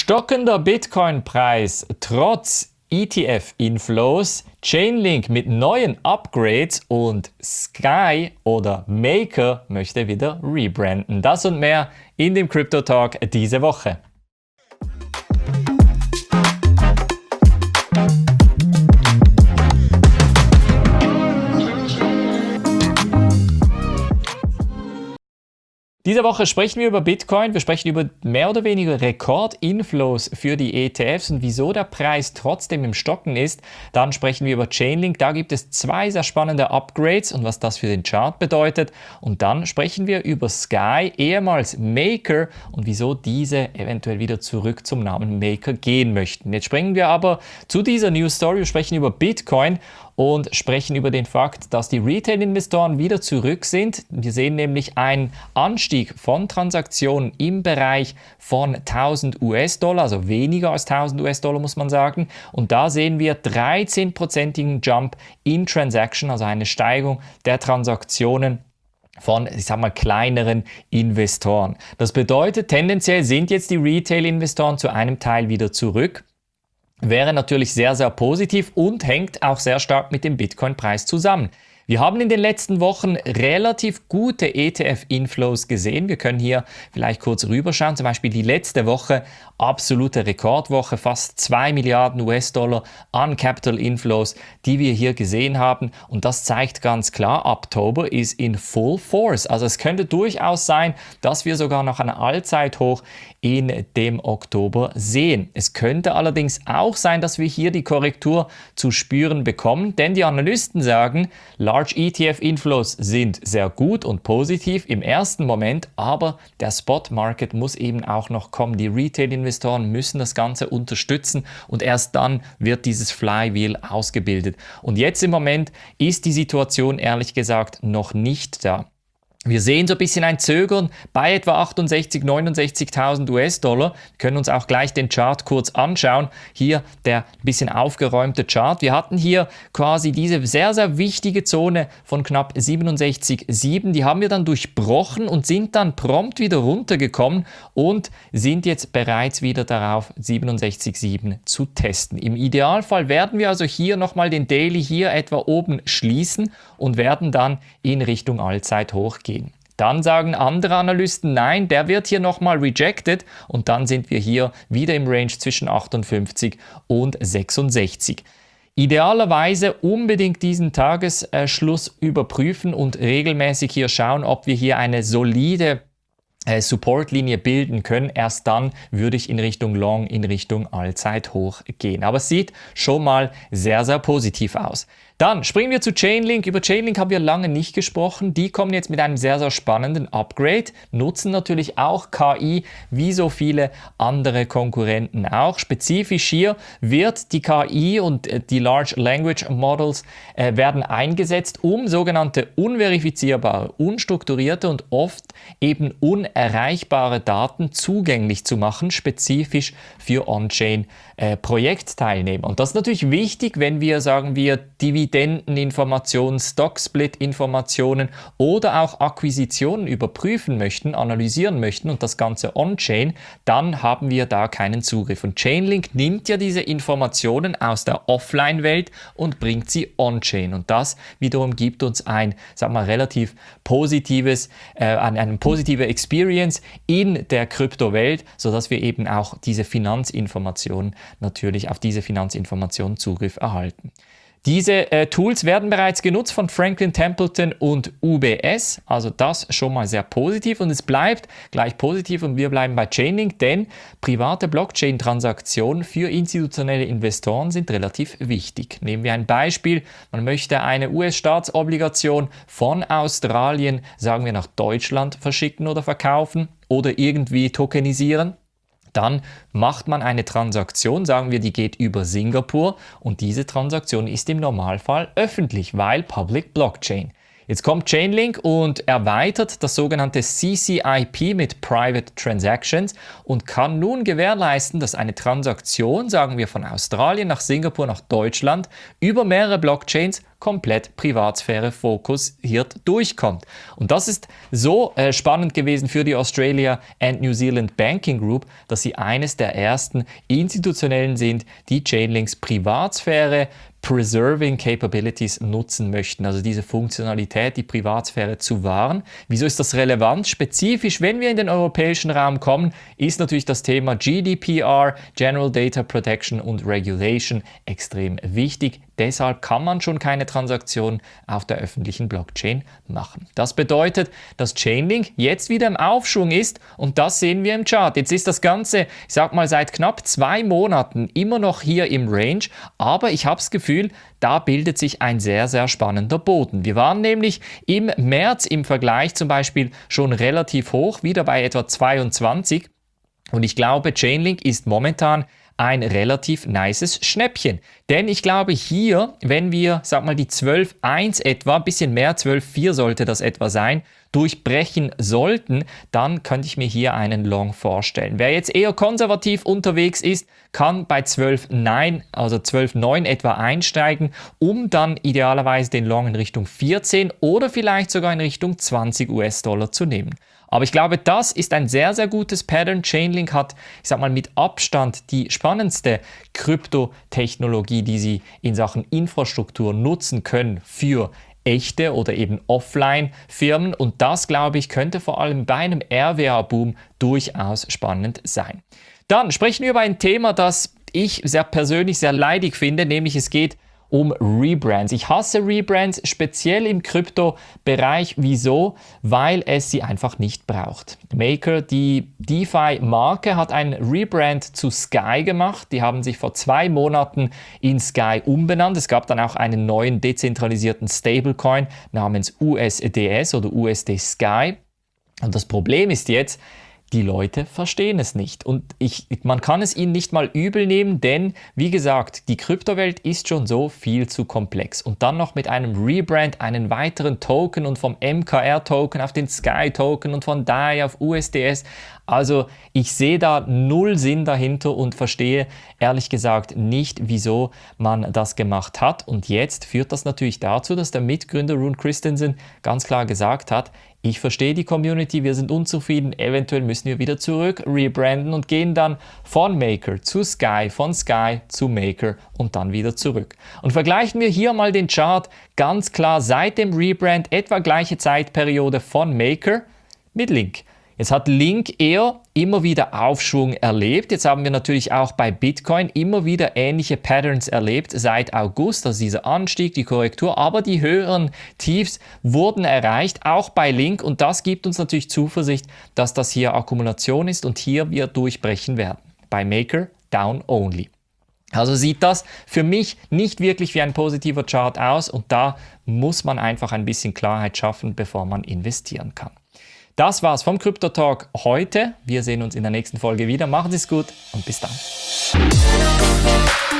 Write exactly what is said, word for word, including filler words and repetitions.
Stockender Bitcoin-Preis trotz E T F-Inflows, Chainlink mit neuen Upgrades und Sky oder Maker möchte wieder rebranden. Das und mehr in dem Crypto Talk diese Woche. Diese Woche sprechen wir über Bitcoin, wir sprechen über mehr oder weniger Rekordinflows für die E T Fs und wieso der Preis trotzdem im Stocken ist. Dann sprechen wir über Chainlink, da gibt es zwei sehr spannende Upgrades und was das für den Chart bedeutet. Und dann sprechen wir über Sky, ehemals Maker, und wieso diese eventuell wieder zurück zum Namen Maker gehen möchten. Jetzt springen wir aber zu dieser News Story, wir sprechen über Bitcoin und sprechen über den Fakt, dass die Retail-Investoren wieder zurück sind. Wir sehen nämlich einen Anstieg von Transaktionen im Bereich von tausend US-Dollar, also weniger als tausend US-Dollar muss man sagen. Und da sehen wir dreizehnprozentigen Jump in Transaction, also eine Steigerung der Transaktionen von, ich sag mal, kleineren Investoren. Das bedeutet, tendenziell sind jetzt die Retail-Investoren zu einem Teil wieder zurück. Wäre natürlich sehr, sehr positiv und hängt auch sehr stark mit dem Bitcoin-Preis zusammen. Wir haben in den letzten Wochen relativ gute E T F-Inflows gesehen. Wir können hier vielleicht kurz rüberschauen. Zum Beispiel die letzte Woche, absolute Rekordwoche, fast zwei Milliarden US-Dollar an Capital Inflows, die wir hier gesehen haben. Und das zeigt ganz klar, Oktober ist in Full Force. Also es könnte durchaus sein, dass wir sogar noch ein Allzeithoch in dem Oktober sehen. Es könnte allerdings auch sein, dass wir hier die Korrektur zu spüren bekommen, denn die Analysten sagen, Large E T F-Inflows sind sehr gut und positiv im ersten Moment, aber der Spot-Market muss eben auch noch kommen. Die Retail-Investoren müssen das Ganze unterstützen und erst dann wird dieses Flywheel ausgebildet. Und jetzt im Moment ist die Situation ehrlich gesagt noch nicht da. Wir sehen so ein bisschen ein Zögern bei etwa achtundsechzigtausend, neunundsechzigtausend US-Dollar. Wir können uns auch gleich den Chart kurz anschauen. Hier der bisschen aufgeräumte Chart. Wir hatten hier quasi diese sehr, sehr wichtige Zone von knapp siebenundsechzig Komma sieben. Die haben wir dann durchbrochen und sind dann prompt wieder runtergekommen und sind jetzt bereits wieder darauf, siebenundsechzig Komma sieben zu testen. Im Idealfall werden wir also hier nochmal den Daily hier etwa oben schließen und werden dann in Richtung Allzeithoch gehen. Dann sagen andere Analysten, nein, der wird hier nochmal rejected und dann sind wir hier wieder im Range zwischen achtundfünfzig und sechsundsechzig. Idealerweise unbedingt diesen Tagesschluss überprüfen und regelmäßig hier schauen, ob wir hier eine solide Supportlinie bilden können. Erst dann würde ich in Richtung Long, in Richtung Allzeithoch gehen. Aber es sieht schon mal sehr, sehr positiv aus. Dann springen wir zu Chainlink. Über Chainlink haben wir lange nicht gesprochen. Die kommen jetzt mit einem sehr, sehr spannenden Upgrade, nutzen natürlich auch K I, wie so viele andere Konkurrenten auch. Spezifisch hier wird die K I und die Large Language Models äh, werden eingesetzt, um sogenannte unverifizierbare, unstrukturierte und oft eben unerreichbare Daten zugänglich zu machen, spezifisch für On-Chain-Projektteilnehmer. Und das ist natürlich wichtig, wenn wir, sagen wir, Dividendeninformationen, Stock-Split-Informationen oder auch Akquisitionen überprüfen möchten, analysieren möchten und das Ganze on-chain, dann haben wir da keinen Zugriff. Und Chainlink nimmt ja diese Informationen aus der Offline-Welt und bringt sie on-chain. Und das wiederum gibt uns ein, sag mal, relativ positives, äh, eine, eine positive Experience in der Kryptowelt, sodass wir eben auch diese Finanzinformationen natürlich auf diese Finanzinformationen Zugriff erhalten. Diese äh, Tools werden bereits genutzt von Franklin Templeton und U B S, also das schon mal sehr positiv und es bleibt gleich positiv und wir bleiben bei Chainlink, denn private Blockchain-Transaktionen für institutionelle Investoren sind relativ wichtig. Nehmen wir ein Beispiel, man möchte eine U S-Staatsobligation von Australien, sagen wir nach Deutschland verschicken oder verkaufen oder irgendwie tokenisieren. Dann macht man eine Transaktion, sagen wir, die geht über Singapur und diese Transaktion ist im Normalfall öffentlich, weil Public Blockchain. Jetzt kommt Chainlink und erweitert das sogenannte C C I P mit Private Transactions und kann nun gewährleisten, dass eine Transaktion, sagen wir von Australien nach Singapur nach Deutschland, über mehrere Blockchains komplett Privatsphäre fokussiert durchkommt. Und das ist so äh, spannend gewesen für die Australia and New Zealand Banking Group, dass sie eines der ersten institutionellen sind, die Chainlinks Privatsphäre Preserving Capabilities nutzen möchten, also diese Funktionalität, die Privatsphäre zu wahren. Wieso ist das relevant? Spezifisch, wenn wir in den europäischen Raum kommen, ist natürlich das Thema G D P R, General Data Protection und Regulation extrem wichtig. Deshalb kann man schon keine Transaktion auf der öffentlichen Blockchain machen. Das bedeutet, dass Chainlink jetzt wieder im Aufschwung ist und das sehen wir im Chart. Jetzt ist das Ganze, ich sag mal, seit knapp zwei Monaten immer noch hier im Range, aber ich habe das Gefühl, da bildet sich ein sehr, sehr spannender Boden. Wir waren nämlich im März im Vergleich zum Beispiel schon relativ hoch, wieder bei etwa zweiundzwanzig und ich glaube, Chainlink ist momentan ein relativ nices Schnäppchen. Denn ich glaube hier, wenn wir, sag mal, die zwölf Komma eins etwa, ein bisschen mehr, zwölf Komma vier sollte das etwa sein, durchbrechen sollten, dann könnte ich mir hier einen Long vorstellen. Wer jetzt eher konservativ unterwegs ist, kann bei zwölf Komma neun, also zwölf Komma neun etwa einsteigen, um dann idealerweise den Long in Richtung vierzehn oder vielleicht sogar in Richtung zwanzig US-Dollar zu nehmen. Aber ich glaube, das ist ein sehr, sehr gutes Pattern. Chainlink hat, ich sag mal, mit Abstand die spannendste Kryptotechnologie, die sie in Sachen Infrastruktur nutzen können für echte oder eben Offline-Firmen. Und das, glaube ich, könnte vor allem bei einem R W A-Boom durchaus spannend sein. Dann sprechen wir über ein Thema, das ich sehr persönlich sehr leidig finde, nämlich es geht um Rebrands. Ich hasse Rebrands, speziell im Krypto-Bereich. Wieso? Weil es sie einfach nicht braucht. Maker, die DeFi-Marke, hat einen Rebrand zu Sky gemacht. Die haben sich vor zwei Monaten in Sky umbenannt. Es gab dann auch einen neuen dezentralisierten Stablecoin namens U S D S oder U S D Sky. Und das Problem ist jetzt, die Leute verstehen es nicht und ich, man kann es ihnen nicht mal übel nehmen, denn wie gesagt, die Kryptowelt ist schon so viel zu komplex und dann noch mit einem Rebrand einen weiteren Token und vom M K R-Token auf den Sky-Token und von D A I auf U S D S. Also ich sehe da null Sinn dahinter und verstehe ehrlich gesagt nicht, wieso man das gemacht hat. Und jetzt führt das natürlich dazu, dass der Mitgründer Rune Christensen ganz klar gesagt hat, ich verstehe die Community, wir sind unzufrieden, eventuell müssen wir wieder zurück rebranden und gehen dann von Maker zu Sky, von Sky zu Maker und dann wieder zurück. Und vergleichen wir hier mal den Chart, ganz klar seit dem Rebrand, etwa gleiche Zeitperiode von Maker mit Link. Jetzt hat Link eher immer wieder Aufschwung erlebt. Jetzt haben wir natürlich auch bei Bitcoin immer wieder ähnliche Patterns erlebt seit August, also dieser Anstieg, die Korrektur, aber die höheren Tiefs wurden erreicht, auch bei Link und das gibt uns natürlich Zuversicht, dass das hier Akkumulation ist und hier wir durchbrechen werden. Bei Maker down only. Also sieht das für mich nicht wirklich wie ein positiver Chart aus und da muss man einfach ein bisschen Klarheit schaffen, bevor man investieren kann. Das war's vom Crypto Talk heute. Wir sehen uns in der nächsten Folge wieder. Machen Sie es gut und bis dann.